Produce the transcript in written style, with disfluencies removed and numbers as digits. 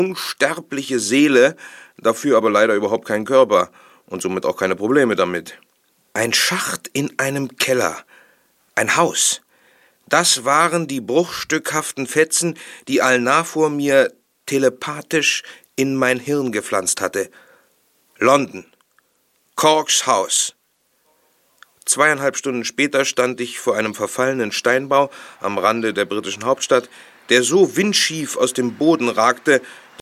unsterbliche Seele, dafür aber leider überhaupt keinen Körper und somit auch keine Probleme damit. Ein Schacht in einem Keller, ein Haus. Das waren die bruchstückhaften Fetzen, die Al-Nafur mir telepathisch in mein Hirn gepflanzt hatte. London. Corks Haus. 2,5 Stunden später stand ich vor einem verfallenen Steinbau am Rande der britischen Hauptstadt, der so windschief aus dem Boden ragte,